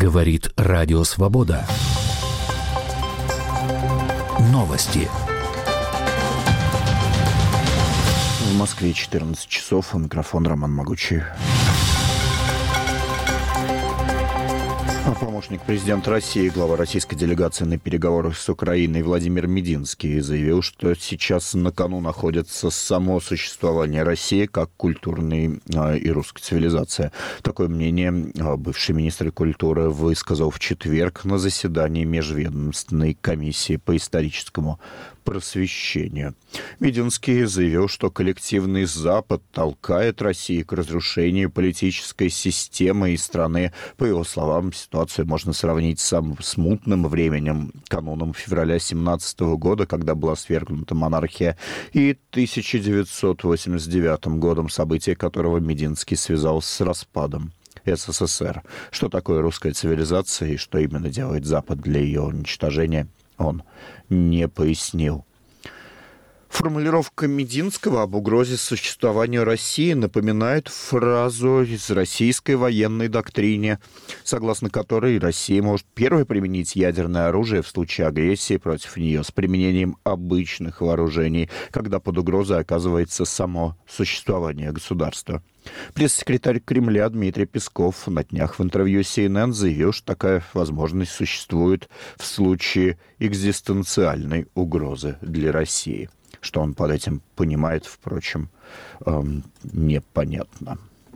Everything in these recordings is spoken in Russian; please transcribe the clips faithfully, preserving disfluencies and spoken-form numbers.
Говорит Радио Свобода. Новости. В Москве четырнадцать часов. У микрофона Роман Могучий. Помощник президента России, глава российской делегации на переговорах с Украиной Владимир Мединский заявил, что сейчас на кону находится само существование России как культурной и русской цивилизации. Такое мнение бывший министр культуры высказал в четверг на заседании Межведомственной комиссии по историческому просвещению. Мединский заявил, что коллективный Запад толкает Россию к разрушению политической системы и страны. По его словам, ситуацию можно сравнить с самым смутным временем, кануном февраля семнадцатого года, когда была свергнута монархия, и тысяча девятьсот восемьдесят девятым годом, события которого Мединский связал с распадом СССР. Что такое русская цивилизация и что именно делает Запад для ее уничтожения, он не пояснил. Формулировка Мединского об угрозе существованию России напоминает фразу из российской военной доктрине, согласно которой Россия может первой применить ядерное оружие в случае агрессии против нее с применением обычных вооружений, когда под угрозой оказывается само существование государства. Пресс-секретарь Кремля Дмитрий Песков на днях в интервью си эн эн заявил, что такая возможность существует в случае экзистенциальной угрозы для России. Что он под этим понимает, впрочем, эм, непонятно.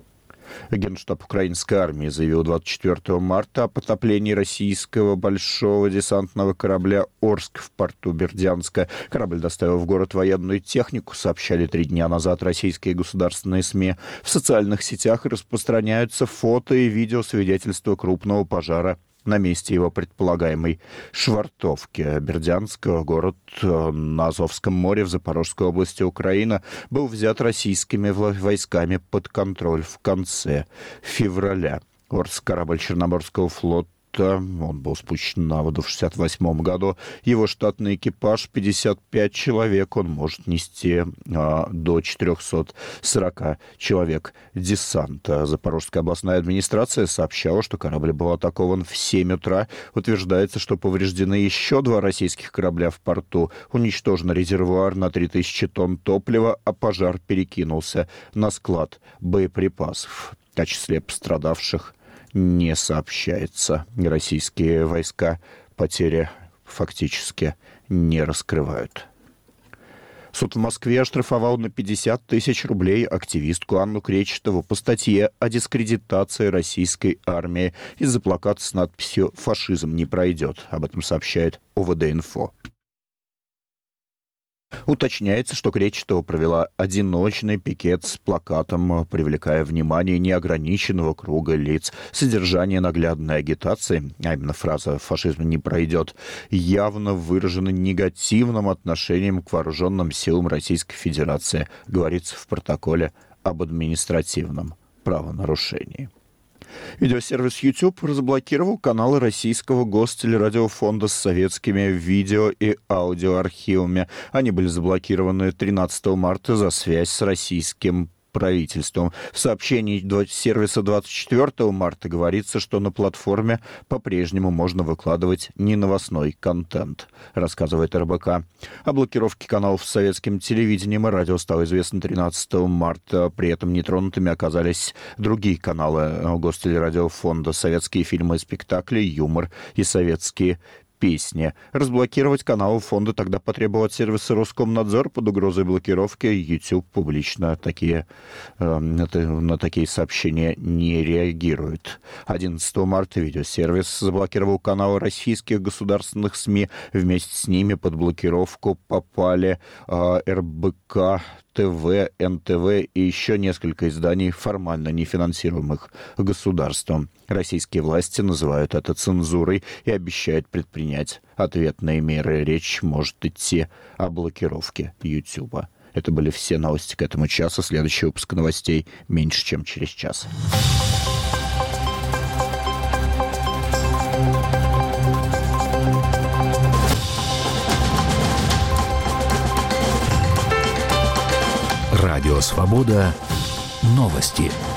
Генштаб украинской армии заявил двадцать четвёртого марта о потоплении российского большого десантного корабля «Орск» в порту Бердянска. Корабль доставил в город военную технику, сообщали три дня назад российские государственные СМИ. В социальных сетях распространяются фото и видео свидетельства крупного пожара на месте его предполагаемой швартовки. Бердянск, город на Азовском море в Запорожской области Украины, был взят российскими войсками под контроль в конце февраля. Орск, корабль Черноморского флота, он был спущен на воду в шестьдесят восьмом году. Его штатный экипаж пятьдесят пять человек. Он может нести а, до четыреста сорок человек десанта. Запорожская областная администрация сообщала, что корабль был атакован в семь утра. Утверждается, что повреждены еще два российских корабля в порту. Уничтожен резервуар на три тысячи тонн топлива, а пожар перекинулся на склад боеприпасов. О числе пострадавших не сообщается. Российские войска потери фактически не раскрывают. Суд в Москве оштрафовал на пятьдесят тысяч рублей активистку Анну Кречетову по статье о дискредитации российской армии из-за плаката с надписью «Фашизм не пройдет». Об этом сообщает о вэ дэ-инфо. Уточняется, что Кречетова провела одиночный пикет с плакатом, привлекая внимание неограниченного круга лиц. Содержание наглядной агитации, а именно фраза «фашизм не пройдет», явно выражено негативным отношением к вооруженным силам Российской Федерации, говорится в протоколе об административном правонарушении. Видеосервис YouTube разблокировал каналы российского гостелерадиофонда с советскими видео и аудиоархивами. Они были заблокированы тринадцатого марта за связь с российским правительством. В сообщении сервиса двадцать четвёртого марта говорится, что на платформе по-прежнему можно выкладывать неновостной контент, рассказывает эр бэ ка. О блокировке каналов с советским телевидением и радио стало известно тринадцатого марта. При этом нетронутыми оказались другие каналы Гостелерадиофонда: советские фильмы и спектакли, юмор и советские песни. Разблокировать каналы фонда тогда потребовал от сервиса Роскомнадзор. Под угрозой блокировки YouTube публично такие, э, на такие сообщения не реагирует. одиннадцатого марта видеосервис заблокировал каналы российских государственных СМИ. Вместе с ними под блокировку попали э, эр бэ ка, тэ вэ, эн тэ вэ и еще несколько изданий, формально не финансируемых государством. Российские власти называют это цензурой и обещают предпринять ответные меры. Речь может идти о блокировке Ютуба. Это были все новости к этому часу. Следующий выпуск новостей меньше, чем через час. Радио Свобода. Новости.